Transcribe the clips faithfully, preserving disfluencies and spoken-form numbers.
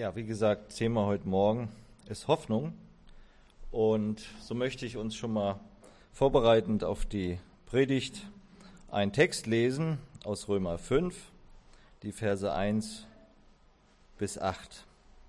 Ja, wie gesagt, Thema heute Morgen ist Hoffnung. Und so möchte ich uns schon mal vorbereitend auf die Predigt einen Text lesen aus Römer fünf, die Verse eins bis acht.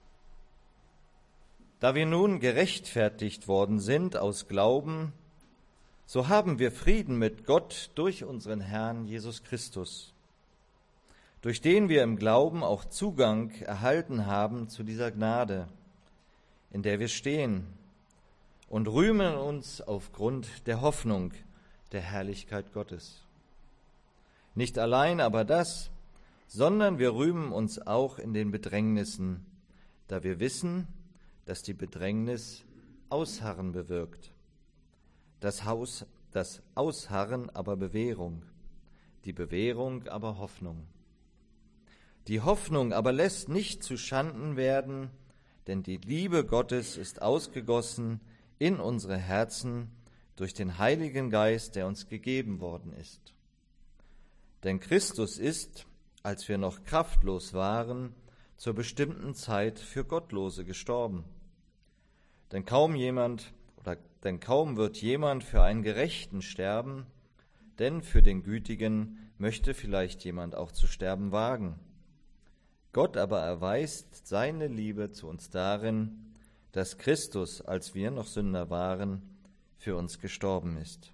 Da wir nun gerechtfertigt worden sind aus Glauben, so haben wir Frieden mit Gott durch unseren Herrn Jesus Christus, durch den wir im Glauben auch Zugang erhalten haben zu dieser Gnade, in der wir stehen, und rühmen uns aufgrund der Hoffnung der Herrlichkeit Gottes. Nicht allein aber das, sondern wir rühmen uns auch in den Bedrängnissen, da wir wissen, dass die Bedrängnis Ausharren bewirkt. Das, Haus, das Ausharren aber Bewährung, die Bewährung aber Hoffnung. Die Hoffnung aber lässt nicht zu Schanden werden, denn die Liebe Gottes ist ausgegossen in unsere Herzen durch den Heiligen Geist, der uns gegeben worden ist. Denn Christus ist, als wir noch kraftlos waren, zur bestimmten Zeit für Gottlose gestorben. Denn kaum jemand oder denn kaum wird jemand für einen Gerechten sterben, denn für den Gütigen möchte vielleicht jemand auch zu sterben wagen. Gott aber erweist seine Liebe zu uns darin, dass Christus, als wir noch Sünder waren, für uns gestorben ist.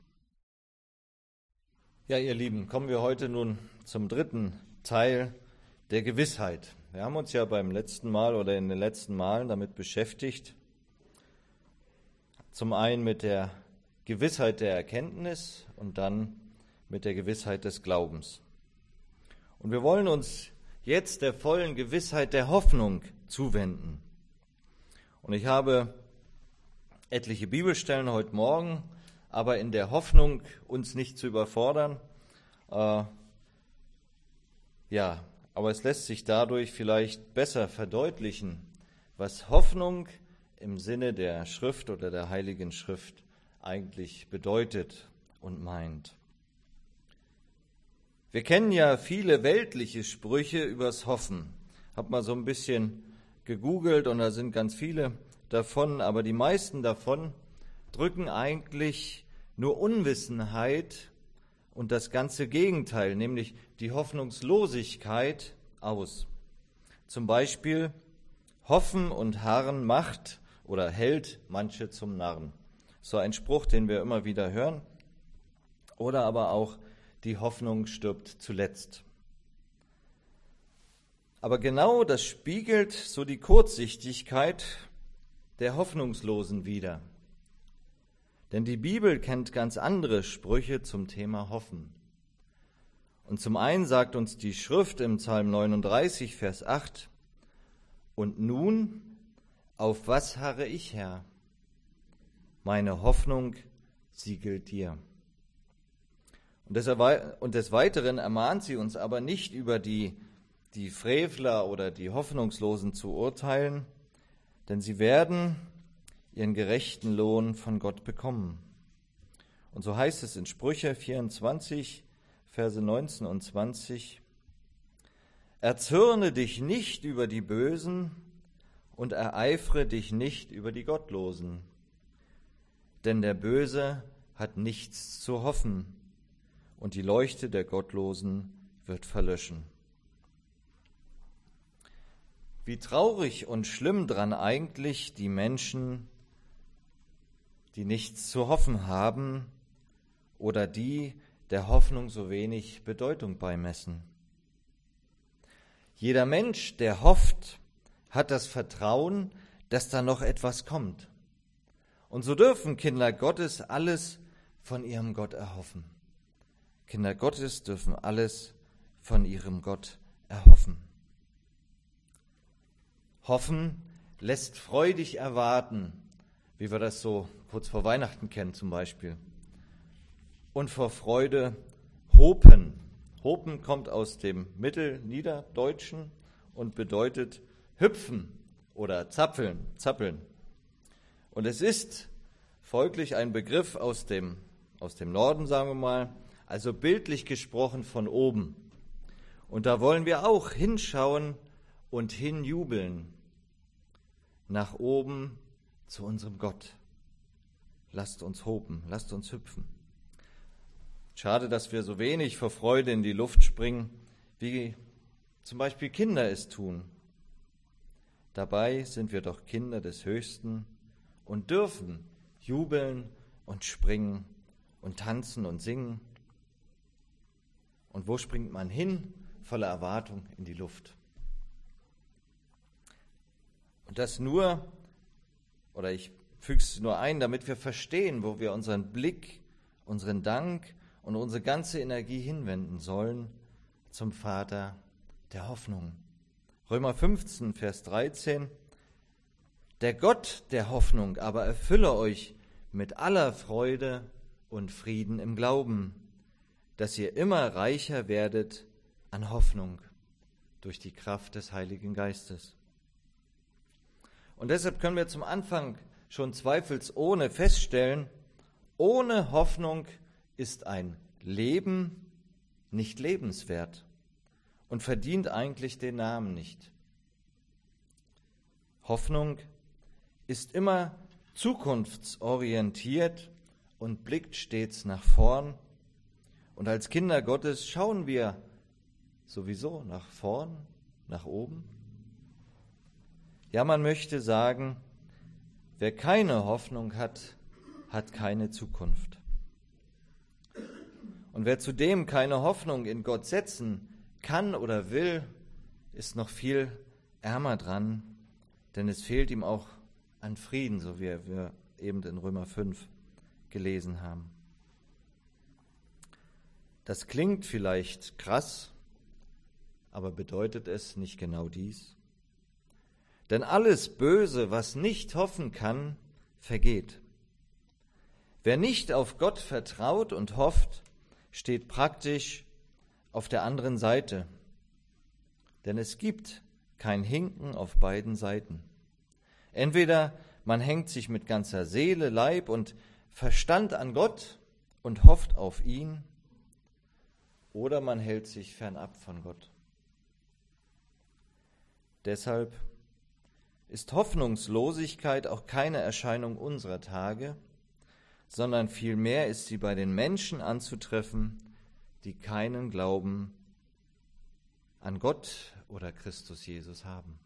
Ja, ihr Lieben, kommen wir heute nun zum dritten Teil der Gewissheit. Wir haben uns ja beim letzten Mal oder in den letzten Malen damit beschäftigt, zum einen mit der Gewissheit der Erkenntnis und dann mit der Gewissheit des Glaubens. Und wir wollen uns jetzt der vollen Gewissheit der Hoffnung zuwenden. Und ich habe etliche Bibelstellen heute Morgen, aber in der Hoffnung, uns nicht zu überfordern. Äh, ja, aber es lässt sich dadurch vielleicht besser verdeutlichen, was Hoffnung im Sinne der Schrift oder der Heiligen Schrift eigentlich bedeutet und meint. Wir kennen ja viele weltliche Sprüche übers Hoffen. Hab mal so ein bisschen gegoogelt und da sind ganz viele davon, aber die meisten davon drücken eigentlich nur Unwissenheit und das ganze Gegenteil, nämlich die Hoffnungslosigkeit aus. Zum Beispiel: Hoffen und Harren macht oder hält manche zum Narren. So ein Spruch, den wir immer wieder hören. Oder aber auch: Die Hoffnung stirbt zuletzt. Aber genau das spiegelt so die Kurzsichtigkeit der Hoffnungslosen wider. Denn die Bibel kennt ganz andere Sprüche zum Thema Hoffen. Und zum einen sagt uns die Schrift im Psalm neununddreißig, Vers acht: Und nun, auf was harre ich, Herr? Meine Hoffnung, sie gilt dir. Und des, und des Weiteren ermahnt sie uns aber nicht, über die, die Frevler oder die Hoffnungslosen zu urteilen, denn sie werden ihren gerechten Lohn von Gott bekommen. Und so heißt es in Sprüche vierundzwanzig, Verse neunzehn und zwanzig: Erzürne dich nicht über die Bösen und ereifere dich nicht über die Gottlosen, denn der Böse hat nichts zu hoffen, und die Leuchte der Gottlosen wird verlöschen. Wie traurig und schlimm dran eigentlich die Menschen, die nichts zu hoffen haben oder die der Hoffnung so wenig Bedeutung beimessen. Jeder Mensch, der hofft, hat das Vertrauen, dass da noch etwas kommt. Und so dürfen Kinder Gottes alles von ihrem Gott erhoffen. Kinder Gottes dürfen alles von ihrem Gott erhoffen. Hoffen lässt freudig erwarten, wie wir das so kurz vor Weihnachten kennen zum Beispiel. Und vor Freude hopen. Hopen kommt aus dem Mittelniederdeutschen und bedeutet hüpfen oder zappeln, zappeln. Und es ist folglich ein Begriff aus dem, aus dem Norden, sagen wir mal, also bildlich gesprochen von oben. Und da wollen wir auch hinschauen und hinjubeln. nach oben zu unserem Gott. Lasst uns hopen, lasst uns hüpfen. Schade, dass wir so wenig vor Freude in die Luft springen, wie zum Beispiel Kinder es tun. Dabei sind wir doch Kinder des Höchsten und dürfen jubeln und springen und tanzen und singen. Und wo springt man hin? Voller Erwartung in die Luft. Und das nur, oder ich füge es nur ein, damit wir verstehen, wo wir unseren Blick, unseren Dank und unsere ganze Energie hinwenden sollen, zum Vater der Hoffnung. Römer fünfzehn, Vers dreizehn. Der Gott der Hoffnung aber erfülle euch mit aller Freude und Frieden im Glauben, dass ihr immer reicher werdet an Hoffnung durch die Kraft des Heiligen Geistes. Und deshalb können wir zum Anfang schon zweifelsohne feststellen, ohne Hoffnung ist ein Leben nicht lebenswert und verdient eigentlich den Namen nicht. Hoffnung ist immer zukunftsorientiert und blickt stets nach vorn. Und als Kinder Gottes schauen wir sowieso nach vorn, nach oben. Ja, man möchte sagen, wer keine Hoffnung hat, hat keine Zukunft. Und wer zudem keine Hoffnung in Gott setzen kann oder will, ist noch viel ärmer dran, denn es fehlt ihm auch an Frieden, so wie wir eben in Römer fünf gelesen haben. Das klingt vielleicht krass, aber bedeutet es nicht genau dies? Denn alles Böse, was nicht hoffen kann, vergeht. Wer nicht auf Gott vertraut und hofft, steht praktisch auf der anderen Seite. Denn es gibt kein Hinken auf beiden Seiten. Entweder man hängt sich mit ganzer Seele, Leib und Verstand an Gott und hofft auf ihn, oder man hält sich fernab von Gott. Deshalb ist Hoffnungslosigkeit auch keine Erscheinung unserer Tage, sondern vielmehr ist sie bei den Menschen anzutreffen, die keinen Glauben an Gott oder Christus Jesus haben.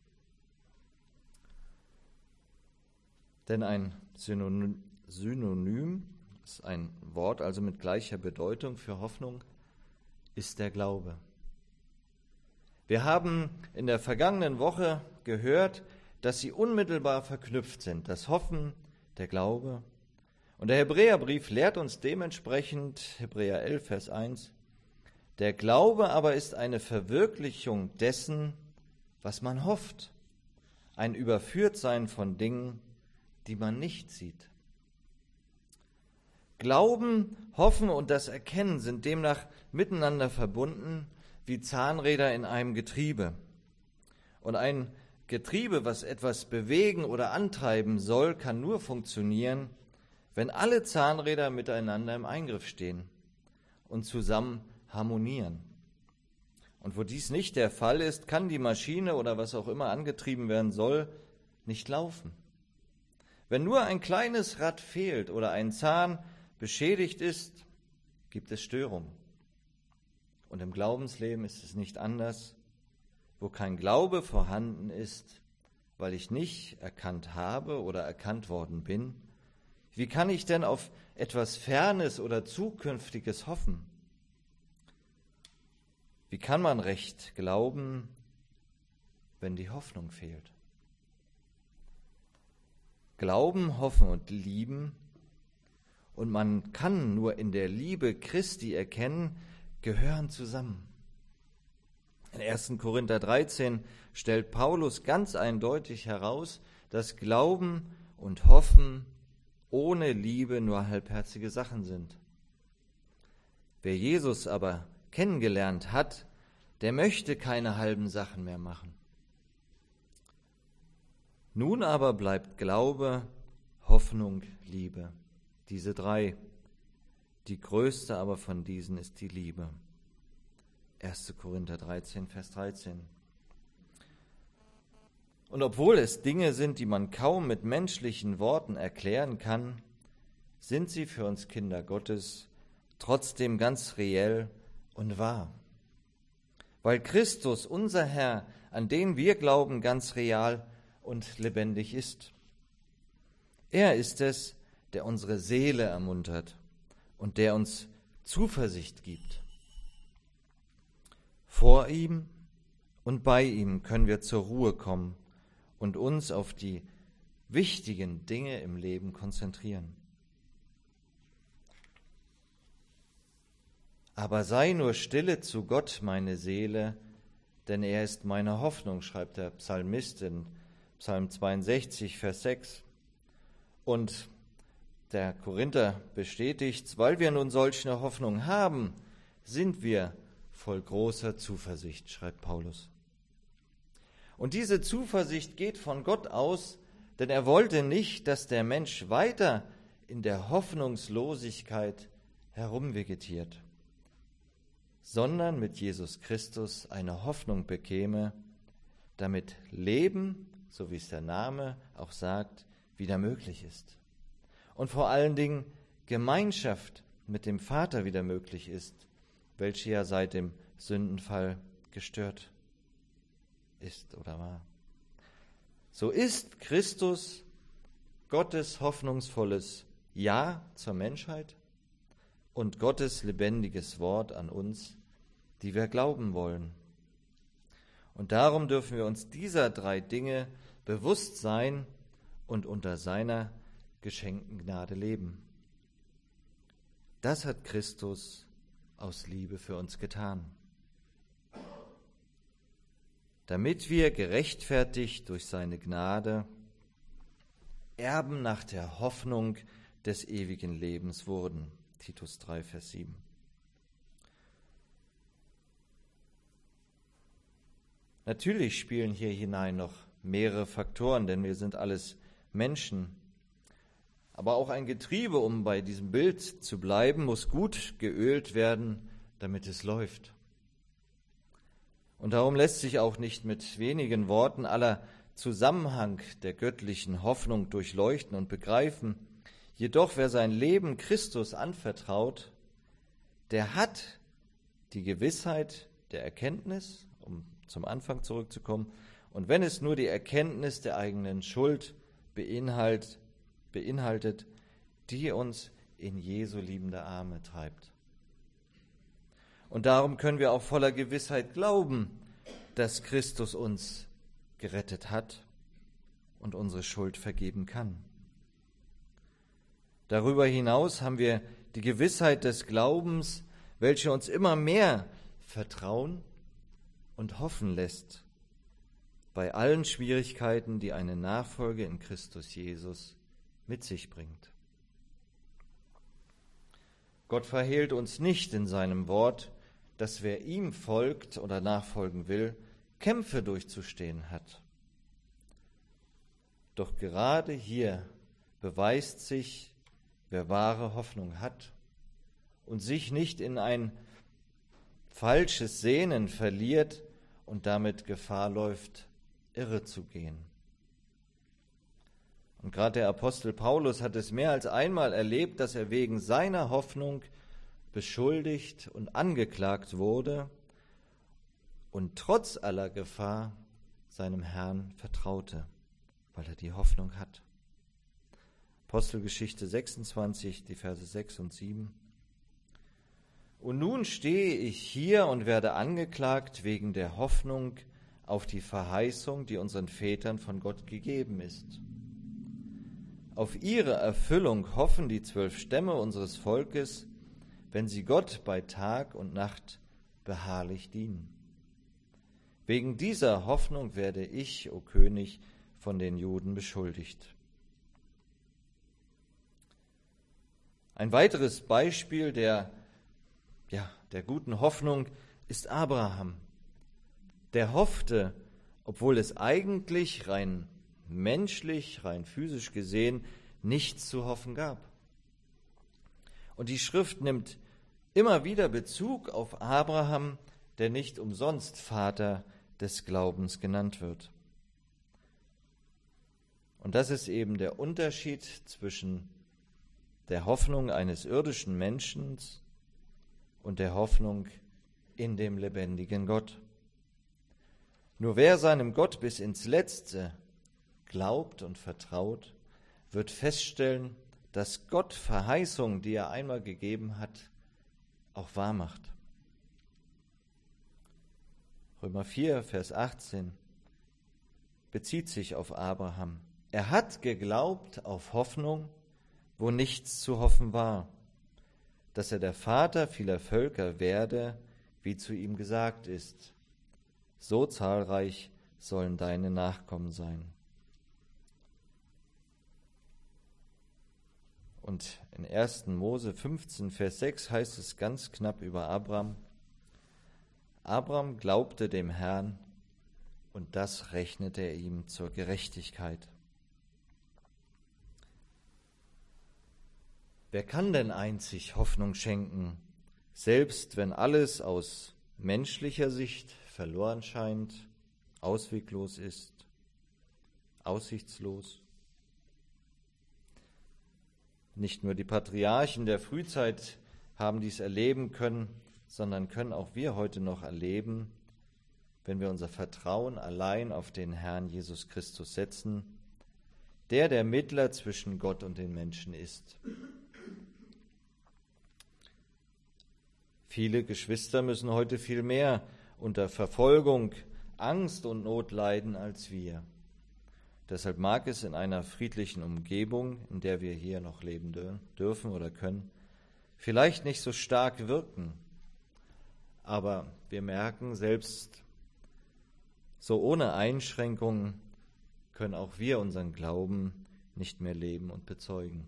Denn ein Synonym, Synonym ist ein Wort also mit gleicher Bedeutung für Hoffnung, ist der Glaube. Wir haben in der vergangenen Woche gehört, dass sie unmittelbar verknüpft sind, das Hoffen, der Glaube. Und der Hebräerbrief lehrt uns dementsprechend, Hebräer elf, Vers eins, der Glaube aber ist eine Verwirklichung dessen, was man hofft, ein Überführtsein von Dingen, die man nicht sieht. Glauben, Hoffen und das Erkennen sind demnach miteinander verbunden wie Zahnräder in einem Getriebe. Und ein Getriebe, was etwas bewegen oder antreiben soll, kann nur funktionieren, wenn alle Zahnräder miteinander im Eingriff stehen und zusammen harmonieren. Und wo dies nicht der Fall ist, kann die Maschine oder was auch immer angetrieben werden soll, nicht laufen. Wenn nur ein kleines Rad fehlt oder ein Zahn beschädigt ist, gibt es Störung. Und im Glaubensleben ist es nicht anders. Wo kein Glaube vorhanden ist, weil ich nicht erkannt habe oder erkannt worden bin, wie kann ich denn auf etwas Fernes oder Zukünftiges hoffen? Wie kann man recht glauben, wenn die Hoffnung fehlt? Glauben, hoffen und lieben, und man kann nur in der Liebe Christi erkennen, gehören zusammen. In ersten Korinther dreizehn stellt Paulus ganz eindeutig heraus, dass Glauben und Hoffen ohne Liebe nur halbherzige Sachen sind. Wer Jesus aber kennengelernt hat, der möchte keine halben Sachen mehr machen. Nun aber bleibt Glaube, Hoffnung, Liebe. Diese drei. Die größte aber von diesen ist die Liebe. erster Korinther dreizehn, Vers dreizehn. Und obwohl es Dinge sind, die man kaum mit menschlichen Worten erklären kann, sind sie für uns Kinder Gottes trotzdem ganz reell und wahr. Weil Christus, unser Herr, an den wir glauben, ganz real und lebendig ist. Er ist es, der unsere Seele ermuntert und der uns Zuversicht gibt. Vor ihm und bei ihm können wir zur Ruhe kommen und uns auf die wichtigen Dinge im Leben konzentrieren. Aber sei nur stille zu Gott, meine Seele, denn er ist meine Hoffnung, schreibt der Psalmist in Psalm zweiundsechzig, Vers sechs. Und der Korinther bestätigt, weil wir nun solch eine Hoffnung haben, sind wir voll großer Zuversicht, schreibt Paulus. Und diese Zuversicht geht von Gott aus, denn er wollte nicht, dass der Mensch weiter in der Hoffnungslosigkeit herumvegetiert, sondern mit Jesus Christus eine Hoffnung bekäme, damit Leben, so wie es der Name auch sagt, wieder möglich ist. Und vor allen Dingen Gemeinschaft mit dem Vater wieder möglich ist, welche ja seit dem Sündenfall gestört ist oder war. So ist Christus Gottes hoffnungsvolles Ja zur Menschheit und Gottes lebendiges Wort an uns, die wir glauben wollen. Und darum dürfen wir uns dieser drei Dinge bewusst sein und unter seiner geschenkten Gnade leben. Das hat Christus aus Liebe für uns getan, damit wir gerechtfertigt durch seine Gnade Erben nach der Hoffnung des ewigen Lebens wurden. Titus drei, Vers sieben. Natürlich spielen hier hinein noch mehrere Faktoren, denn wir sind alles Menschen. Aber auch ein Getriebe, um bei diesem Bild zu bleiben, muss gut geölt werden, damit es läuft. Und darum lässt sich auch nicht mit wenigen Worten aller Zusammenhang der göttlichen Hoffnung durchleuchten und begreifen. Jedoch, wer sein Leben Christus anvertraut, der hat die Gewissheit der Erkenntnis, um zum Anfang zurückzukommen, und wenn es nur die Erkenntnis der eigenen Schuld beinhaltet, beinhaltet, die uns in Jesu liebende Arme treibt. Und darum können wir auch voller Gewissheit glauben, dass Christus uns gerettet hat und unsere Schuld vergeben kann. Darüber hinaus haben wir die Gewissheit des Glaubens, welche uns immer mehr vertrauen und hoffen lässt bei allen Schwierigkeiten, die eine Nachfolge in Christus Jesus mit sich bringt. Gott verhehlt uns nicht in seinem Wort, dass wer ihm folgt oder nachfolgen will, Kämpfe durchzustehen hat. Doch gerade hier beweist sich, wer wahre Hoffnung hat und sich nicht in ein falsches Sehnen verliert und damit Gefahr läuft, irre zu gehen. Und gerade der Apostel Paulus hat es mehr als einmal erlebt, dass er wegen seiner Hoffnung beschuldigt und angeklagt wurde und trotz aller Gefahr seinem Herrn vertraute, weil er die Hoffnung hat. Apostelgeschichte sechsundzwanzig, die Verse sechs und sieben. Und nun stehe ich hier und werde angeklagt wegen der Hoffnung auf die Verheißung, die unseren Vätern von Gott gegeben ist. Auf ihre Erfüllung hoffen die zwölf Stämme unseres Volkes, wenn sie Gott bei Tag und Nacht beharrlich dienen. Wegen dieser Hoffnung werde ich, o König, von den Juden beschuldigt. Ein weiteres Beispiel der, ja, der guten Hoffnung ist Abraham. Der hoffte, obwohl es eigentlich rein menschlich, rein physisch gesehen, nichts zu hoffen gab. Und die Schrift nimmt immer wieder Bezug auf Abraham, der nicht umsonst Vater des Glaubens genannt wird. Und das ist eben der Unterschied zwischen der Hoffnung eines irdischen Menschen und der Hoffnung in dem lebendigen Gott. Nur wer seinem Gott bis ins Letzte glaubt und vertraut, wird feststellen, dass Gott Verheißungen, die er einmal gegeben hat, auch wahr macht. Römer vier, Vers achtzehn bezieht sich auf Abraham. Er hat geglaubt auf Hoffnung, wo nichts zu hoffen war, dass er der Vater vieler Völker werde, wie zu ihm gesagt ist. So zahlreich sollen deine Nachkommen sein. Und in ersten Mose fünfzehn, Vers sechs heißt es ganz knapp über Abraham: Abraham glaubte dem Herrn, und das rechnete er ihm zur Gerechtigkeit. Wer kann denn einzig Hoffnung schenken, selbst wenn alles aus menschlicher Sicht verloren scheint, ausweglos ist, aussichtslos? Nicht nur die Patriarchen der Frühzeit haben dies erleben können, sondern können auch wir heute noch erleben, wenn wir unser Vertrauen allein auf den Herrn Jesus Christus setzen, der der Mittler zwischen Gott und den Menschen ist. Viele Geschwister müssen heute viel mehr unter Verfolgung, Angst und Not leiden als wir. Deshalb mag es in einer friedlichen Umgebung, in der wir hier noch leben dürfen oder können, vielleicht nicht so stark wirken. Aber wir merken, selbst so ohne Einschränkungen können auch wir unseren Glauben nicht mehr leben und bezeugen.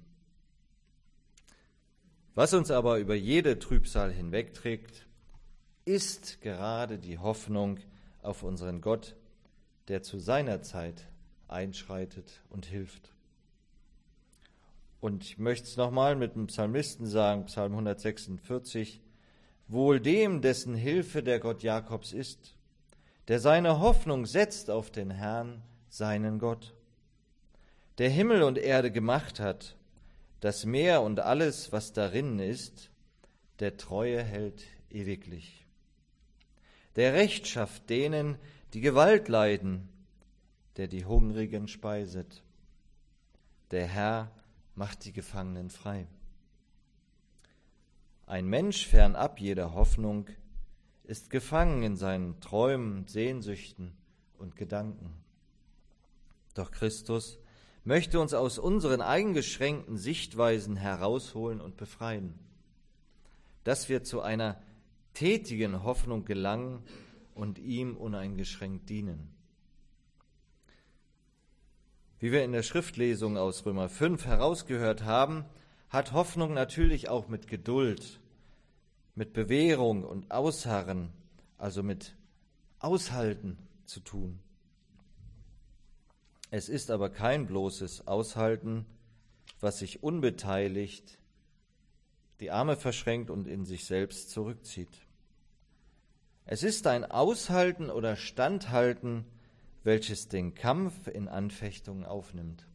Was uns aber über jede Trübsal hinwegträgt, ist gerade die Hoffnung auf unseren Gott, der zu seiner Zeit einschreitet und hilft. Und ich möchte es nochmal mit dem Psalmisten sagen, Psalm hundertsechsundvierzig: Wohl dem, dessen Hilfe der Gott Jakobs ist, der seine Hoffnung setzt auf den Herrn, seinen Gott, der Himmel und Erde gemacht hat, das Meer und alles, was darin ist, der Treue hält ewiglich. Der Recht schafft denen, die Gewalt leiden, der die Hungrigen speiset. Der Herr macht die Gefangenen frei. Ein Mensch fernab jeder Hoffnung ist gefangen in seinen Träumen, Sehnsüchten und Gedanken. Doch Christus möchte uns aus unseren eingeschränkten Sichtweisen herausholen und befreien, dass wir zu einer tätigen Hoffnung gelangen und ihm uneingeschränkt dienen. Wie wir in der Schriftlesung aus Römer fünf herausgehört haben, hat Hoffnung natürlich auch mit Geduld, mit Bewährung und Ausharren, also mit Aushalten zu tun. Es ist aber kein bloßes Aushalten, was sich unbeteiligt, die Arme verschränkt und in sich selbst zurückzieht. Es ist ein Aushalten oder Standhalten, welches den Kampf in Anfechtungen aufnimmt.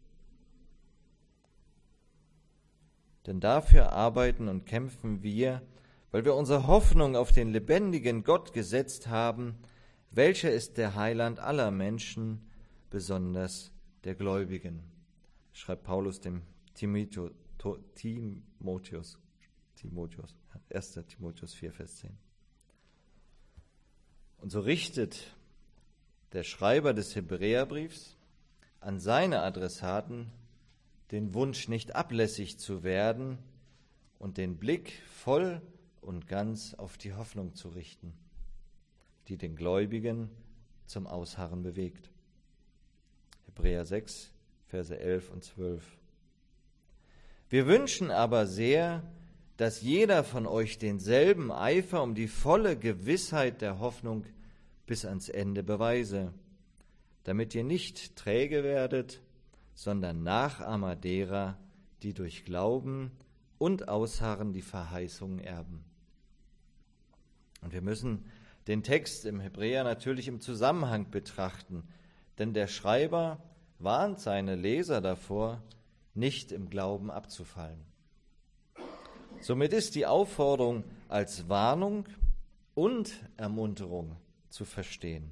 Denn dafür arbeiten und kämpfen wir, weil wir unsere Hoffnung auf den lebendigen Gott gesetzt haben, welcher ist der Heiland aller Menschen, besonders der Gläubigen, schreibt Paulus dem Timotheus, Timotheus, Timotheus erster Timotheus vier, Vers zehn. Und so richtet der Schreiber des Hebräerbriefs an seine Adressaten den Wunsch, nicht ablässig zu werden und den Blick voll und ganz auf die Hoffnung zu richten, die den Gläubigen zum Ausharren bewegt. Hebräer sechs, Verse elf und zwölf. Wir wünschen aber sehr, dass jeder von euch denselben Eifer um die volle Gewissheit der Hoffnung bis ans Ende beweise, damit ihr nicht träge werdet, sondern Nachahmer derer, die durch Glauben und Ausharren die Verheißungen erben. Und wir müssen den Text im Hebräer natürlich im Zusammenhang betrachten, denn der Schreiber warnt seine Leser davor, nicht im Glauben abzufallen. Somit ist die Aufforderung als Warnung und Ermunterung zu verstehen.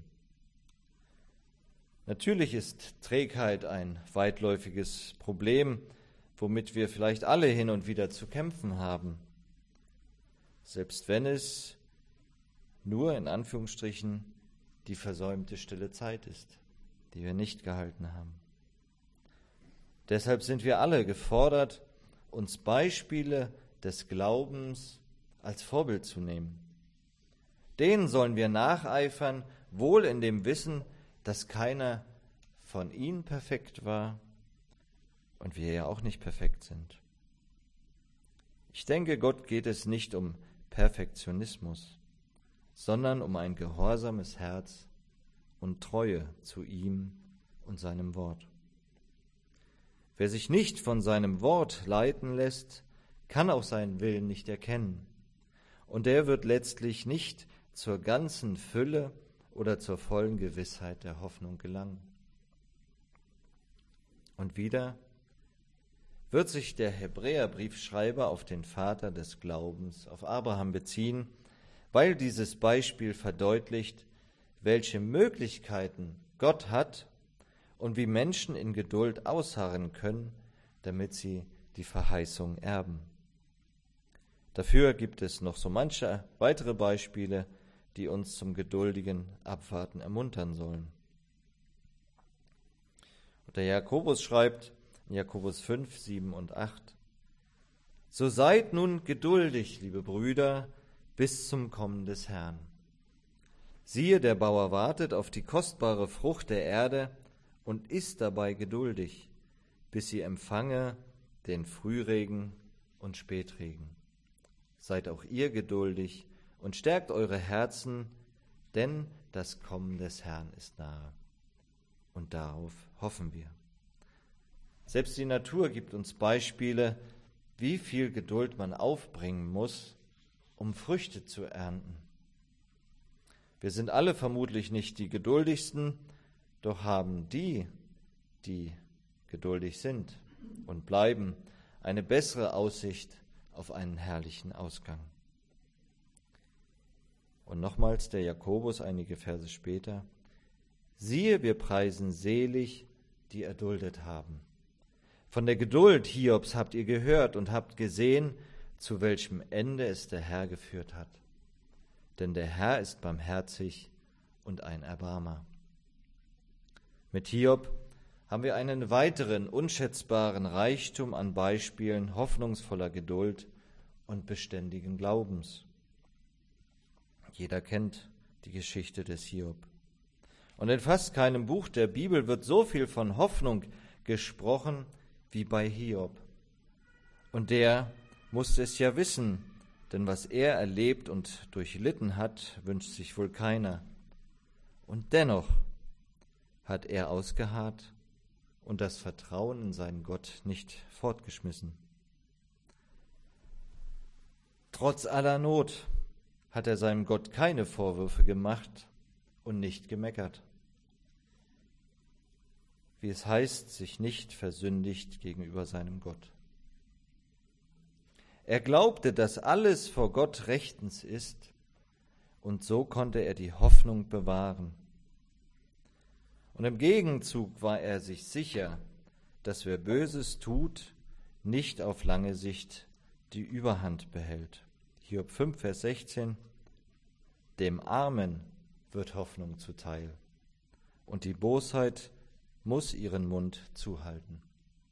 Natürlich ist Trägheit ein weitläufiges Problem, womit wir vielleicht alle hin und wieder zu kämpfen haben, selbst wenn es nur in Anführungsstrichen die versäumte stille Zeit ist, die wir nicht gehalten haben. Deshalb sind wir alle gefordert, uns Beispiele des Glaubens als Vorbild zu nehmen. Denen sollen wir nacheifern, wohl in dem Wissen, dass keiner von ihnen perfekt war und wir ja auch nicht perfekt sind. Ich denke, Gott geht es nicht um Perfektionismus, sondern um ein gehorsames Herz und Treue zu ihm und seinem Wort. Wer sich nicht von seinem Wort leiten lässt, kann auch seinen Willen nicht erkennen. Und der wird letztlich nicht zur ganzen Fülle oder zur vollen Gewissheit der Hoffnung gelangen. Und wieder wird sich der Hebräerbriefschreiber auf den Vater des Glaubens, auf Abraham beziehen, weil dieses Beispiel verdeutlicht, welche Möglichkeiten Gott hat und wie Menschen in Geduld ausharren können, damit sie die Verheißung erben. Dafür gibt es noch so manche weitere Beispiele, die uns zum geduldigen Abwarten ermuntern sollen. Und der Jakobus schreibt in Jakobus fünf, sieben und acht: So seid nun geduldig, liebe Brüder, bis zum Kommen des Herrn. Siehe, der Bauer wartet auf die kostbare Frucht der Erde und ist dabei geduldig, bis sie empfange den Frühregen und Spätregen. Seid auch ihr geduldig und stärkt eure Herzen, denn das Kommen des Herrn ist nahe. Und darauf hoffen wir. Selbst die Natur gibt uns Beispiele, wie viel Geduld man aufbringen muss, um Früchte zu ernten. Wir sind alle vermutlich nicht die geduldigsten, doch haben die, die geduldig sind und bleiben, eine bessere Aussicht auf einen herrlichen Ausgang. Und nochmals der Jakobus einige Verse später: Siehe, wir preisen selig, die erduldet haben. Von der Geduld Hiobs habt ihr gehört und habt gesehen, zu welchem Ende es der Herr geführt hat. Denn der Herr ist barmherzig und ein Erbarmer. Mit Hiob haben wir einen weiteren unschätzbaren Reichtum an Beispielen hoffnungsvoller Geduld und beständigen Glaubens. Jeder kennt die Geschichte des Hiob. Und in fast keinem Buch der Bibel wird so viel von Hoffnung gesprochen wie bei Hiob. Und der musste es ja wissen, denn was er erlebt und durchlitten hat, wünscht sich wohl keiner. Und dennoch hat er ausgeharrt und das Vertrauen in seinen Gott nicht fortgeschmissen. Trotz aller Not hat er seinem Gott keine Vorwürfe gemacht und nicht gemeckert. Wie es heißt, sich nicht versündigt gegenüber seinem Gott. Er glaubte, dass alles vor Gott rechtens ist, und so konnte er die Hoffnung bewahren. Und im Gegenzug war er sich sicher, dass wer Böses tut, nicht auf lange Sicht die Überhand behält. Hiob fünf, Vers sechzehn: Dem Armen wird Hoffnung zuteil, und die Bosheit muss ihren Mund zuhalten.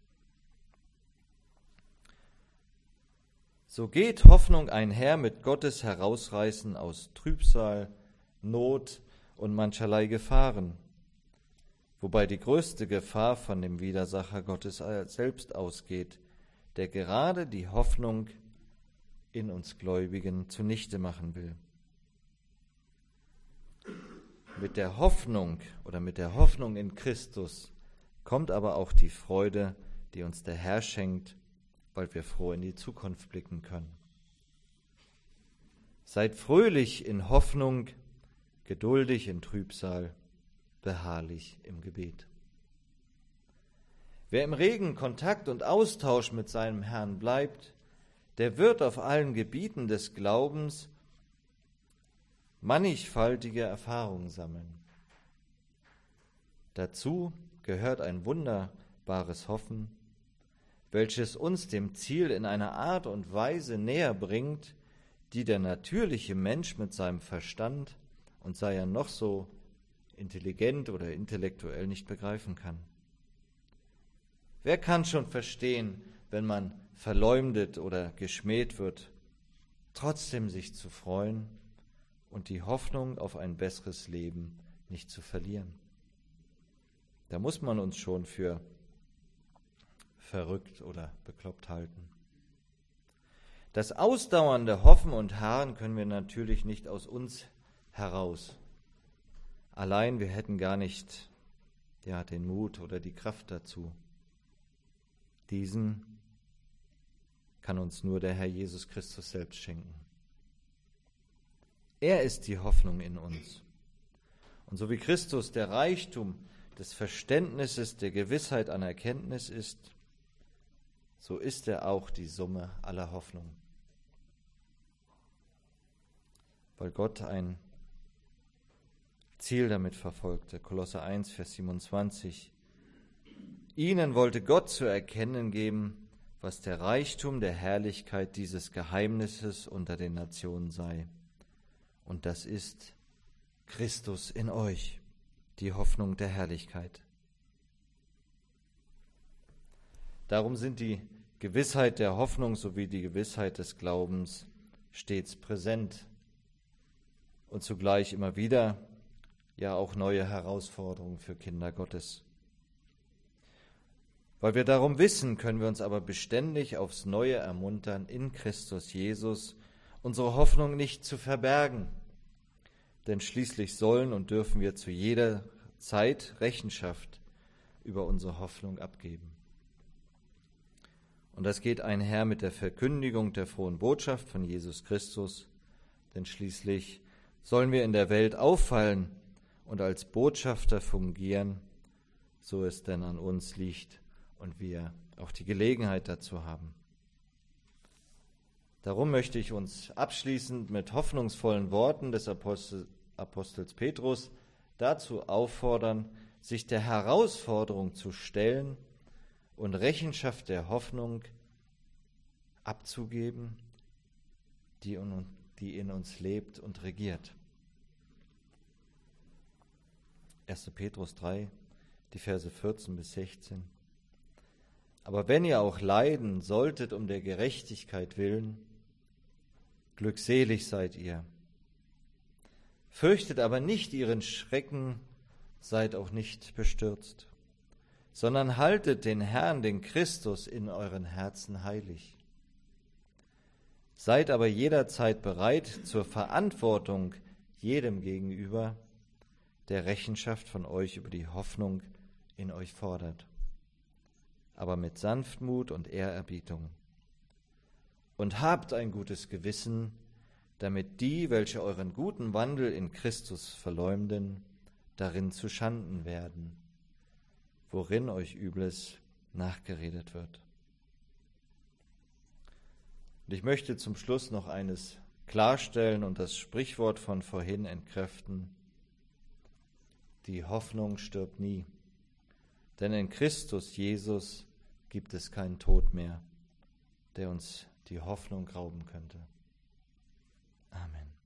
So geht Hoffnung einher mit Gottes Herausreißen aus Trübsal, Not und mancherlei Gefahren, wobei die größte Gefahr von dem Widersacher Gottes selbst ausgeht, der gerade die Hoffnung in uns Gläubigen zunichte machen will. Mit der Hoffnung oder mit der Hoffnung in Christus kommt aber auch die Freude, die uns der Herr schenkt, weil wir froh in die Zukunft blicken können. Seid fröhlich in Hoffnung, geduldig in Trübsal, beharrlich im Gebet. Wer im regen Kontakt und Austausch mit seinem Herrn bleibt, der wird auf allen Gebieten des Glaubens mannigfaltige Erfahrungen sammeln. Dazu gehört ein wunderbares Hoffen, welches uns dem Ziel in einer Art und Weise näher bringt, die der natürliche Mensch mit seinem Verstand, und sei er noch so intelligent oder intellektuell, nicht begreifen kann. Wer kann schon verstehen, wenn man verleumdet oder geschmäht wird, trotzdem sich zu freuen und die Hoffnung auf ein besseres Leben nicht zu verlieren? Da muss man uns schon für verrückt oder bekloppt halten. Das ausdauernde Hoffen und Harren können wir natürlich nicht aus uns heraus. Allein wir hätten gar nicht ja, den Mut oder die Kraft dazu. Diesen kann uns nur der Herr Jesus Christus selbst schenken. Er ist die Hoffnung in uns. Und so wie Christus der Reichtum des Verständnisses, der Gewissheit an Erkenntnis ist, so ist er auch die Summe aller Hoffnung. Weil Gott ein Ziel damit verfolgte. Kolosser eins, Vers siebenundzwanzig. Ihnen wollte Gott zu erkennen geben, was der Reichtum der Herrlichkeit dieses Geheimnisses unter den Nationen sei. Und das ist Christus in euch, die Hoffnung der Herrlichkeit. Darum sind die Gewissheit der Hoffnung sowie die Gewissheit des Glaubens stets präsent und zugleich immer wieder ja auch neue Herausforderungen für Kinder Gottes. Weil wir darum wissen, können wir uns aber beständig aufs Neue ermuntern, in Christus Jesus unsere Hoffnung nicht zu verbergen. Denn schließlich sollen und dürfen wir zu jeder Zeit Rechenschaft über unsere Hoffnung abgeben. Und das geht einher mit der Verkündigung der frohen Botschaft von Jesus Christus, denn schließlich sollen wir in der Welt auffallen und als Botschafter fungieren, so es denn an uns liegt und wir auch die Gelegenheit dazu haben. Darum möchte ich uns abschließend mit hoffnungsvollen Worten des Apostel, Apostels Petrus dazu auffordern, sich der Herausforderung zu stellen und Rechenschaft der Hoffnung abzugeben, die in uns lebt und regiert. erster Petrus drei, die Verse vierzehn bis sechzehn. Aber wenn ihr auch leiden solltet um der Gerechtigkeit willen, glückselig seid ihr. Fürchtet aber nicht ihren Schrecken, seid auch nicht bestürzt, sondern haltet den Herrn, den Christus, in euren Herzen heilig. Seid aber jederzeit bereit zur Verantwortung jedem gegenüber, der Rechenschaft von euch über die Hoffnung in euch fordert, aber mit Sanftmut und Ehrerbietung. Und habt ein gutes Gewissen, damit die, welche euren guten Wandel in Christus verleumden, darin zu Schanden werden, worin euch Übles nachgeredet wird. Und ich möchte zum Schluss noch eines klarstellen und das Sprichwort von vorhin entkräften: Die Hoffnung stirbt nie, denn in Christus Jesus gibt es keinen Tod mehr, der uns die Hoffnung rauben könnte. Amen.